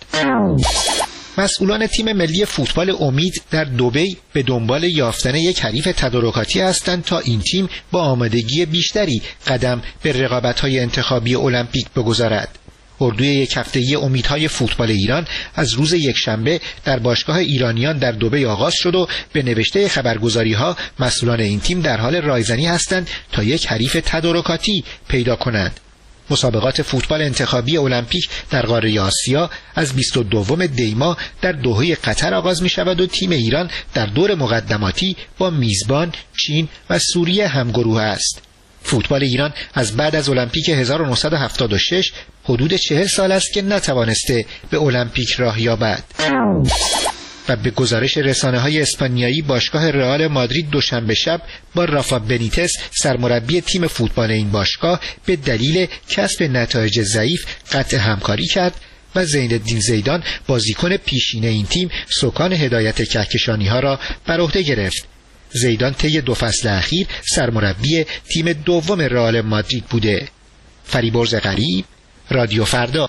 مسئولان تیم ملی فوتبال امید در دبی به دنبال یافتن یک حریف تدارکاتی هستند تا این تیم با آمادگی بیشتری قدم به رقابت‌های انتخابی المپیک بگذارد. اردوی یک هفته‌ای امیدهای فوتبال ایران از روز یکشنبه در باشگاه ایرانیان در دبی آغاز شد و به نوشته خبرگزاری‌ها مسئولان این تیم در حال رایزنی هستند تا یک حریف تدارکاتی پیدا کنند. مسابقات فوتبال انتخابی المپیک در قاره آسیا از بیست و دوم دی ماه در دوحه قطر آغاز می شود و تیم ایران در دور مقدماتی با میزبان چین و سوریه همگروه است. فوتبال ایران از بعد از المپیک هزار و نهصد و هفتاد و شش حدود چهل سال است که نتوانسته به المپیک راه یابد. و به گزارش رسانه‌های اسپانیایی باشگاه رئال مادرید دوشنبه شب با رافا بنیتس سرمربی تیم فوتبال این باشگاه به دلیل کسب نتایج ضعیف قطع همکاری کرد و زین‌الدین زیدان بازیکن پیشین این تیم سکان هدایت کهکشانی‌ها را بر عهده گرفت. زیدان طی دو فصل اخیر سرمربی تیم دوم رئال مادرید بوده. فریبرز غریب، رادیو فردا.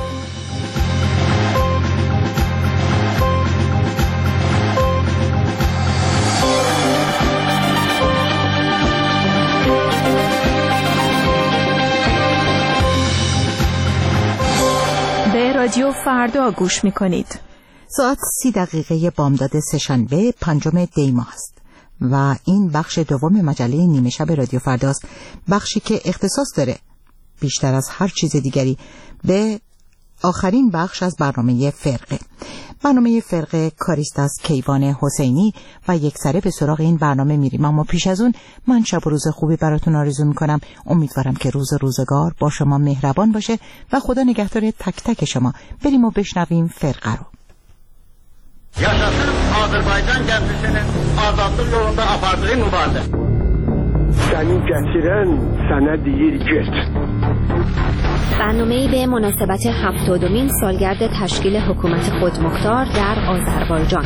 به رادیو فردا گوش می‌کنید. ساعت سی دقیقه بامداد سه‌شنبه پنجم دی ماه است و این بخش دوم مجله نیمه شب رادیو فرداست، بخشی که اختصاص داره بیشتر از هر چیز دیگری به آخرین بخش از برنامه فرقه. برنامه فرقه کاریست از کیوان حسینی و یک سره به سراغ این برنامه میریم، اما پیش از اون من شب و روز خوبی براتون آرزو میکنم. امیدوارم که روز روزگار با شما مهربان باشه و خدا نگهدار تک تک شما. بریم و بشنویم فرقه رو. Yaşasın Azərbaycan gənclərinin azadlıq yolunda apardığı mübarizə. Səni gətirən sənə deyir get. برنامه‌ای به مناسبت هفتادمین سالگرد تشکیل حکومت خودمختار در آذربایجان.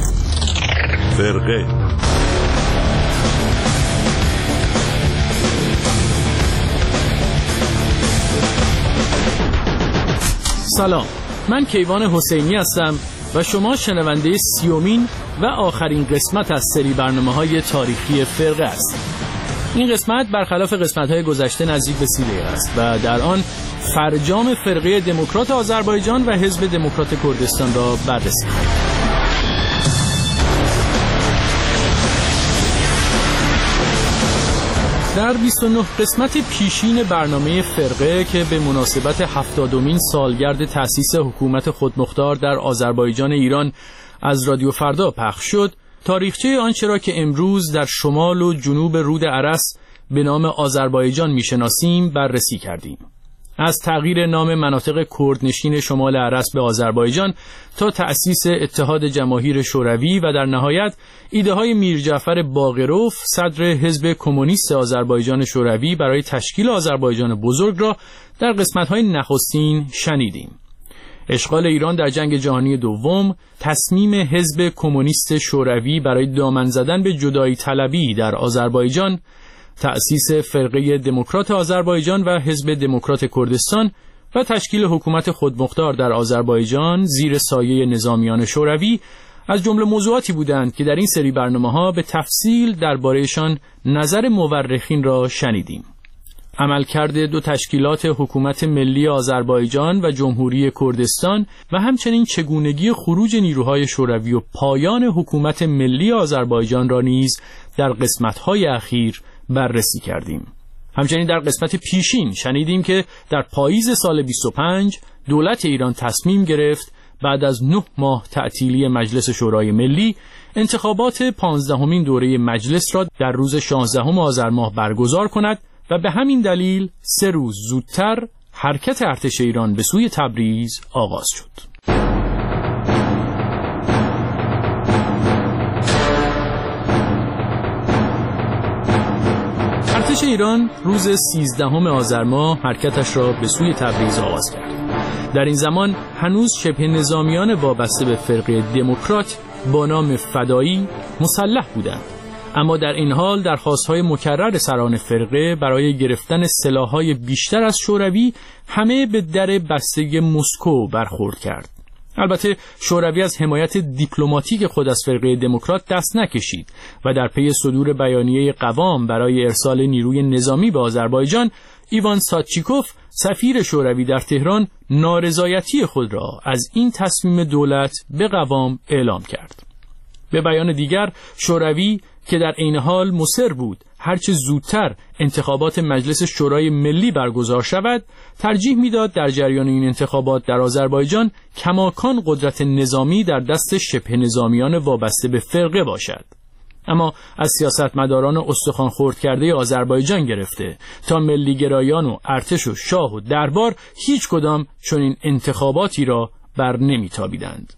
فرقه سلام، من کیوان حسینی هستم و شما شنونده سیومین و آخرین قسمت از سری برنامه‌های تاریخی فرقه است. این قسمت برخلاف قسمت‌های گذشته نزدیک به سی دقیقه است و در آن فرجام فرقه دموکرات آذربایجان و حزب دموکرات کردستان را بررسی کنیم. در بیست و نه قسمت پیشین برنامه فرقه که به مناسبت هفتادمین سالگرد تأسیس حکومت خودمختار در آذربایجان ایران از رادیو فردا پخش شد، تاریخچه آنچه را که امروز در شمال و جنوب رود ارس به نام آذربایجان میشناسیم بررسی کردیم. از تغییر نام مناطق کردنشین شمال ارس به آذربایجان تا تأسیس اتحاد جماهیر شوروی و در نهایت ایده های میر جعفر باقروف صدر حزب کمونیست آذربایجان شوروی برای تشکیل آذربایجان بزرگ را در قسمت‌های نخستین شنیدیم. اشغال ایران در جنگ جهانی دوم، تصمیم حزب کمونیست شوروی برای دامن زدن به جدایی طلبی در آذربایجان، تأسیس فرقه دموکرات آذربایجان و حزب دموکرات کردستان و تشکیل حکومت خودمختار در آذربایجان زیر سایه نظامیان شوروی از جمله موضوعاتی بودند که در این سری برنامه‌ها به تفصیل درباره‌شان نظر مورخین را شنیدیم. عملکرد دو تشکیلات حکومت ملی آذربایجان و جمهوری کردستان و همچنین چگونگی خروج نیروهای شوروی و پایان حکومت ملی آذربایجان را نیز در قسمت‌های اخیر بررسی کردیم. همچنین در قسمت پیشین شنیدیم که در پاییز سال بیست و پنج دولت ایران تصمیم گرفت بعد از نه ماه تعطیلی مجلس شورای ملی انتخابات پانزدهمین دوره مجلس را در روز شانزدهم آذر ماه برگزار کند و به همین دلیل سه روز زودتر حرکت ارتش ایران به سوی تبریز آغاز شد. ارتش ایران روز سیزدهم آذر ماه حرکتش را به سوی تبریز آغاز کرد. در این زمان هنوز شبه نظامیان وابسته به فرقه دموکرات با نام فدایی مسلح بودند، اما در این حال درخواست‌های مکرر سران فرقه برای گرفتن سلاح‌های بیشتر از شوروی همه به در بسته مسکو برخورد کرد. البته شوروی از حمایت دیپلماتیک خود از فرقه دموکرات دست نکشید و در پی صدور بیانیه قوام برای ارسال نیروی نظامی به آذربایجان، ایوان ساتچیکوف سفیر شوروی در تهران نارضایتی خود را از این تصمیم دولت به قوام اعلام کرد. به بیان دیگر، شوروی که در عین حال مصر بود هرچه زودتر انتخابات مجلس شورای ملی برگزار شود، ترجیح میداد در جریان این انتخابات در آذربایجان کماکان قدرت نظامی در دست شبه نظامیان وابسته به فرقه باشد. اما از سیاستمداران استخوان خرد کرده آذربایجان گرفته تا ملیگرایان و ارتش و شاه و دربار هیچ کدام چنین انتخاباتی را بر نمیتابیدند.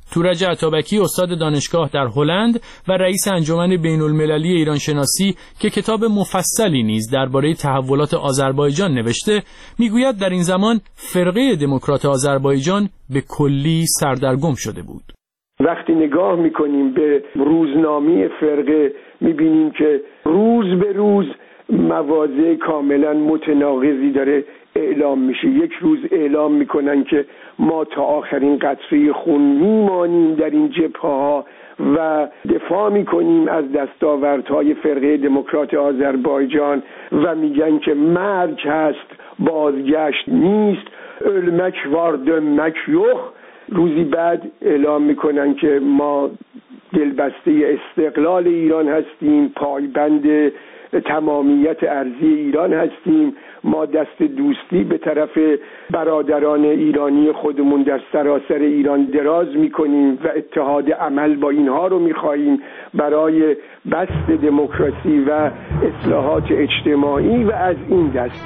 تورج عطابکی استاد دانشگاه در هلند و رئیس انجمن بین‌المللی ایران شناسی که کتاب مفصلی نیز درباره تحولات آذربایجان نوشته، میگوید در این زمان فرقه دموکرات آذربایجان به کلی سردرگم شده بود. وقتی نگاه میکنیم به روزنامه فرقه میبینیم که روز به روز مواضع کاملا متناقضی داره اعلام میشه. یک روز اعلام میکنن که ما تا آخرین قطره خون میمانیم در این جبهه‌ها و دفاع میکنیم از دستاوردهای فرقه دموکرات آذربایجان و میگن که مرگ هست، بازگشت نیست، ölmek var dönmek yok. روزی بعد اعلام میکنن که ما دلبسته استقلال ایران هستیم، پایبند تمامیت ارضی ایران هستیم، ما دست دوستی به طرف برادران ایرانی خودمون در سراسر ایران دراز میکنیم و اتحاد عمل با اینها رو میخواهیم برای بسط دموکراسی و اصلاحات اجتماعی و از این دست.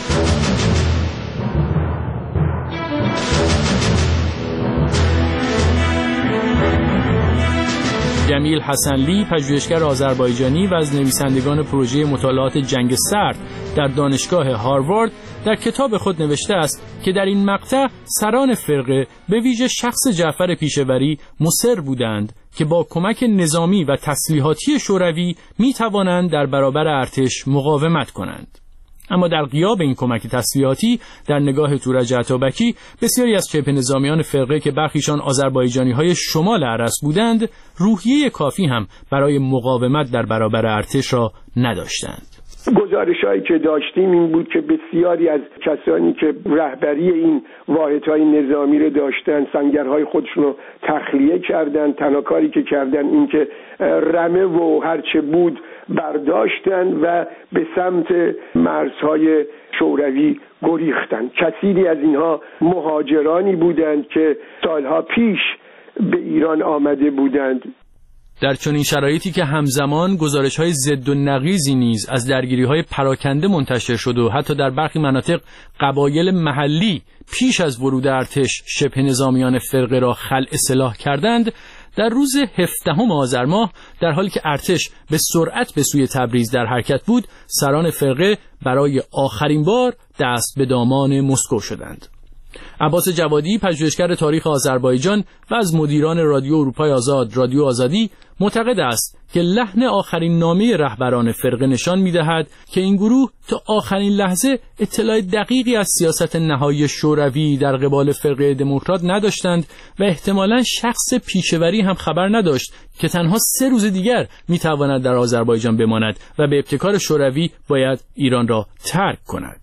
جمیل حسنلی، پژوهشگر آذربایجانی و از نویسندگان پروژه مطالعات جنگ سرد در دانشگاه هاروارد، در کتاب خود نوشته است که در این مقطع سران فرقه به ویژه شخص جعفر پیشوری مصر بودند که با کمک نظامی و تسلیحاتی شوروی می توانند در برابر ارتش مقاومت کنند. اما در غیاب این کمک تسلیحاتی در نگاه تورج عطابکی، بسیاری از چپ نظامیان فرقه که برخیشان آذربایجانی‌های شمال ارس بودند، روحیه کافی هم برای مقاومت در برابر ارتش را نداشتند. گزارش‌هایی که داشتیم این بود که بسیاری از کسانی که رهبری این واحدهای نظامی رو داشتن سنگرهای خودشون رو تخلیه کردن. تنها کاری که کردن این که رمه و هرچه بود برداشتن و به سمت مرزهای شوروی گریختن. کثیری از اینها مهاجرانی بودند که سالها پیش به ایران آمده بودند. در چنین شرایطی که همزمان گزارش‌های ضد و نقیضی نیز از درگیری‌های پراکنده منتشر شد و حتی در برخی مناطق قبایل محلی پیش از ورود ارتش شبه نظامیان فرقه را خلع سلاح کردند، در روز هفدهم آذر ماه در حالی که ارتش به سرعت به سوی تبریز در حرکت بود، سران فرقه برای آخرین بار دست به دامان مسکو شدند. عباس جوادی، پژوهشگر تاریخ آذربایجان و از مدیران رادیو اروپای آزاد، رادیو آزادی، معتقد است که لحن آخرین نامه رهبران فرقه نشان می‌دهد که این گروه تا آخرین لحظه اطلاع دقیقی از سیاست نهایی شوروی در قبال فرقه دموکرات نداشتند و احتمالاً شخص پیشوری هم خبر نداشت که تنها سه روز دیگر می‌تواند در آذربایجان بماند و به ابتکار شوروی باید ایران را ترک کند.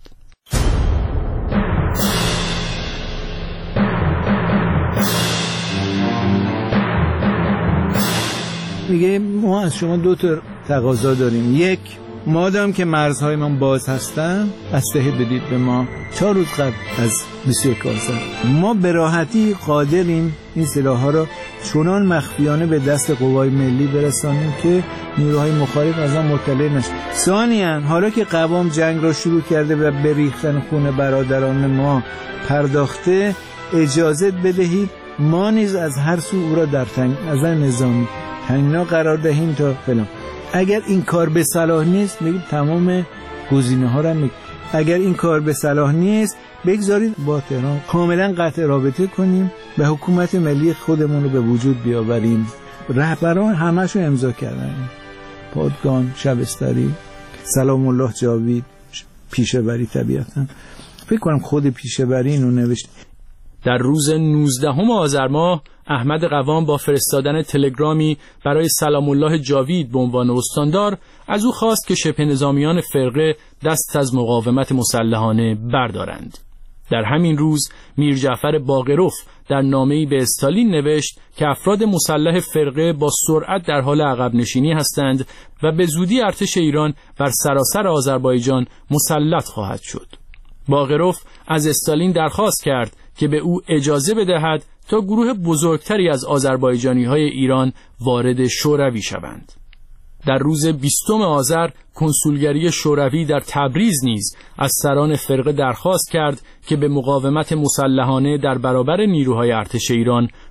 میگه ما از شما دو تا تقاضا داریم. یک، مادام که مرزهای ما باز هستن اسلحه بدید به ما. چهار روز قبل از بیست و یک آذر ما به راحتی قادریم این سلاح‌ها رو چنان مخفیانه به دست قوای ملی برسانیم که نیروهای مخالف از آن مطلع نشن. ثانیاً حالا که قوام جنگ را شروع کرده و به ریختن خون برادران ما پرداخته، اجازه بدهید ما نیز از هر سو او را در تنگ از نظامی تنگنا قرار دهیم تا فلان. اگر این کار به صلاح نیست بگید تمام گزینه ها را میگید. اگر این کار به صلاح نیست بگذارید با تهران کاملا قطع رابطه کنیم و حکومت ملی خودمون رو به وجود بیاوریم. رهبران همشو امضا کردن، پادگان، شبستری، سلام الله جاوید، پیشوری. طبیعتا فکر کنم خود پیشوری اینو نوشت. در روز نوزدهم آذر ماه احمد قوام با فرستادن تلگرامی برای سلام الله جاوید به عنوان استاندار از او خواست که شبه نظامیان فرقه دست از مقاومت مسلحانه بردارند. در همین روز میر جعفر باقروف در نامه‌ای به استالین نوشت که افراد مسلح فرقه با سرعت در حال عقب نشینی هستند و به زودی ارتش ایران بر سراسر آذربایجان مسلط خواهد شد. باقروف از استالین درخواست کرد که به او اجازه بدهد تا گروه بزرگتری از آذربایجانی‌های ایران وارد شوروی شوند. در روز بیستم آذر کنسولگری شوروی در تبریز نیز از سران فرقه درخواست کرد که به مقاومت مسلحانه در برابر نیروهای ارتش ایران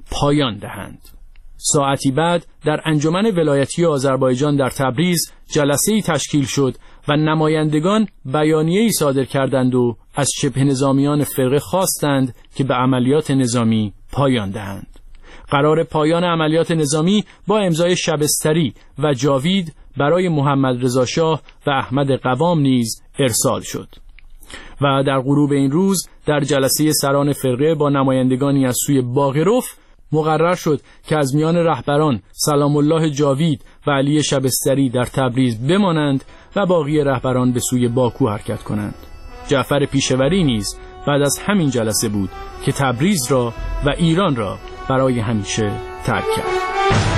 پایان دهند. ساعتی بعد در انجمن ولایتی آذربایجان در تبریز جلسه‌ای تشکیل شد و نمایندگان بیانیه‌ای صادر کردند و از شبه نظامیان فرقه خواستند که به عملیات نظامی پایان دهند. قرار پایان عملیات نظامی با امضای شبستری و جاوید برای محمد رضا شاه و احمد قوام نیز ارسال شد. و در غروب این روز در جلسه سران فرقه با نمایندگانی از سوی باقرف مقرر شد که از میان رهبران سلام الله جاوید و علی شبستری در تبریز بمانند و باقی رهبران به سوی باکو حرکت کنند. جعفر پیشوری نیز بعد از همین جلسه بود که تبریز را و ایران را برای همیشه ترک کرد.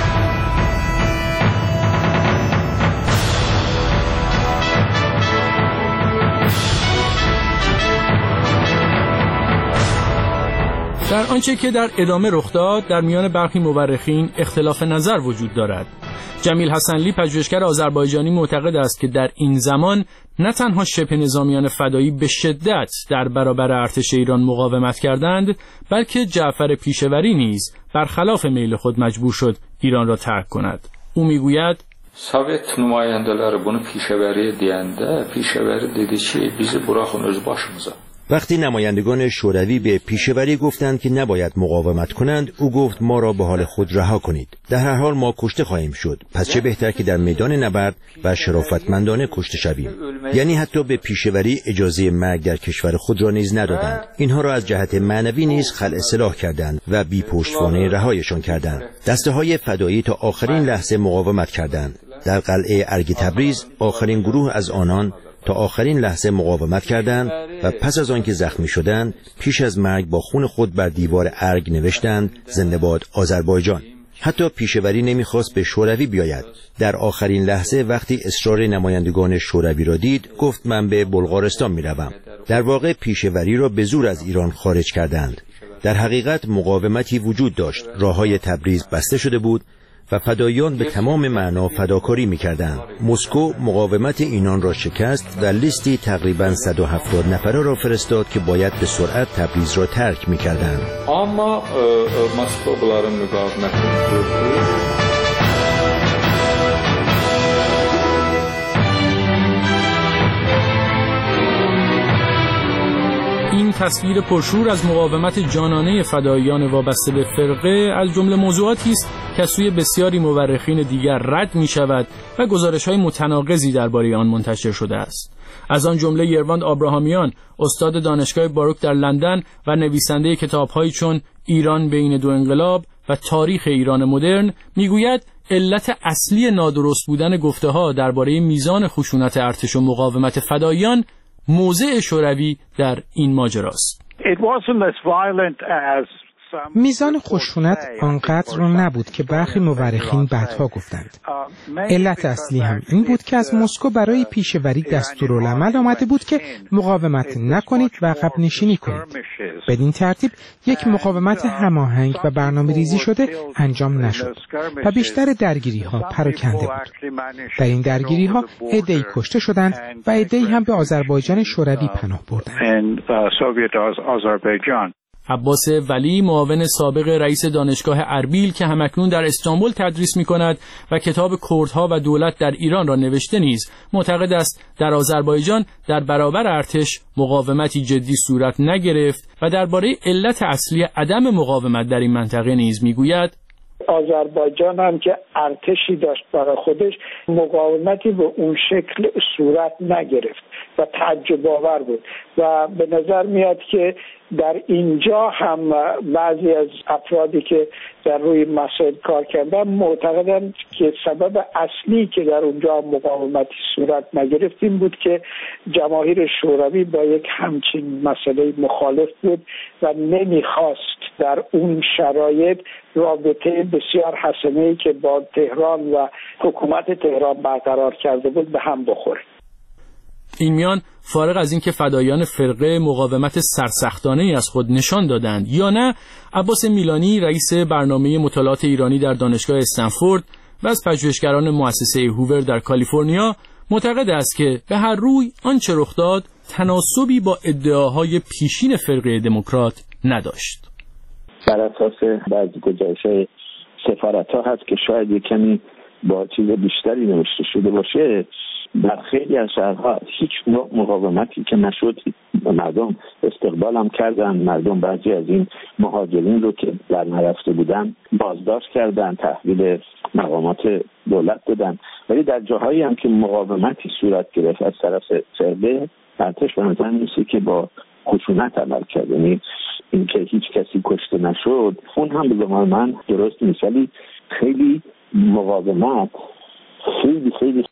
در آنچه که در ادامه رخ داد در میان برخی مورخین اختلاف نظر وجود دارد. جمیل حسنلی پژوهشگر آذربایجانی معتقد است که در این زمان نه تنها شبه نظامیان فدایی به شدت در برابر ارتش ایران مقاومت کردند، بلکه جعفر پیشوری نیز برخلاف میل خود مجبور شد ایران را ترک کند. او میگوید Sovet nümayendeleri bunu پیشوری deyəndə, پیشوری dedi ki, bizi buraxın öz başımıza. وقتی نمایندگان شوروی به پیشوری گفتند که نباید مقاومت کنند، او گفت ما را به حال خود رها کنید. در هر حال ما کشته خواهیم شد. پس چه بهتر که در میدان نبرد و شرافتمندانه کشته شویم. یعنی حتی به پیشوری اجازه مرگ در کشور خود را نیز ندادند. اینها را از جهت معنوی نیز خلع سلاح کردند و بی پشتوانه رهایشان کردند. دسته های فدایی تا آخرین لحظه مقاومت کردند. در قلعه ارگ تبریز آخرین گروه از آنان تا آخرین لحظه مقاومت کردند و پس از آنکه زخمی شدند پیش از مرگ با خون خود بر دیوار ارگ نوشتند زنده باد آذربایجان. حتی پیشوری نمیخواست به شوروی بیاید. در آخرین لحظه وقتی اصرار نمایندگان شوروی را دید گفت من به بلغارستان میروم. در واقع پیشوری را به زور از ایران خارج کردند. در حقیقت مقاومتی وجود داشت. راههای تبریز بسته شده بود و فداییان به تمام معنا فداکاری می‌کردند. مسکو مقاومت اینان را شکست و لیستی تقریباً صد و هفتاد نفره را فرستاد که باید به سرعت تبریز را ترک می‌کردند. اما مسکو bunların müqavimətini این تصویر پرشور از مقاومت جانانه فداییان وابسته به فرقه از جمله موضوعاتی است که از سوی بسیاری مورخین دیگر رد می شود و گزارش‌های متناقضی درباره آن منتشر شده است. از آن جمله یرواند آبراهامیان، استاد دانشگاه باروک در لندن و نویسنده کتاب‌هایی چون ایران بین دو انقلاب و تاریخ ایران مدرن میگوید علت اصلی نادرست بودن گفته‌ها درباره میزان خشونت ارتش و مقاومت فداییان موضع شوروی در این ماجراست. میزان خشونت آنقدر رو نبود که برخی مورخین بعدها گفتند. علت اصلی هم این بود که از مسکو برای پیشوری دستورالعمل آمده بود که مقاومت نکنید و عقب نشینی کنید. بدین ترتیب یک مقاومت هماهنگ و برنامه‌ریزی شده انجام نشد و بیشتر درگیری ها پراکنده بود. در این درگیری ها عده‌ای کشته شدند و عده‌ای هم به آذربایجان شوروی پناه بردند. عباس ولی معاون سابق رئیس دانشگاه اربیل که همکنون در استانبول تدریس می‌کند و کتاب کردها و دولت در ایران را نوشته نیز معتقد است در آذربایجان در برابر ارتش مقاومتی جدی صورت نگرفت و درباره علت اصلی عدم مقاومت در این منطقه نیز می‌گوید آذربایجان هم که ارتشی داشت برای خودش مقاومتی به اون شکل صورت نگرفت و تعجب آور بود و به نظر میاد که در اینجا هم بعضی از افرادی که در روی مسائل کار کردن معتقدند که سبب اصلی که در اونجا مقاومتی صورت نگرفت این بود که جماهیر شوروی با یک همچین مسئله مخالف بود و نمیخواست در اون شرایط رابطه بسیار حسنه‌ای که با تهران و حکومت تهران برقرار کرده بود به هم بخوره. این میان فارغ از اینکه فدایان فرقه مقاومت سرسختانه‌ای از خود نشان دادند یا نه، عباس میلانی رئیس برنامه مطالعات ایرانی در دانشگاه استنفورد و از پژوهشگران مؤسسه هوور در کالیفرنیا معتقد است که به هر روی آنچه رخ داد تناسبی با ادعاهای پیشین فرقه دموکرات نداشت. بر اساس بعضی گزارش‌های سفارت‌ها هست که شاید یک کمی با چیز بیشتری نوشته شده باشه، در خیلی از شهرها هیچ مقاومتی که نشد، مردم استقبال هم کردن، مردم بعضی از این مهاجرین رو که در نرفته بودن بازداشت کردن، تحویل مقامات دولت دادن. ولی در جاهایی هم که مقاومتی صورت گرفت از طرف فرقه، ارتش به نظر میسه که با خشونت عمل کرد. یعنی اینکه هیچ کسی کشته نشد اون هم به گمان من درست نیست، ولی خیلی مقاومت خیلی خیلی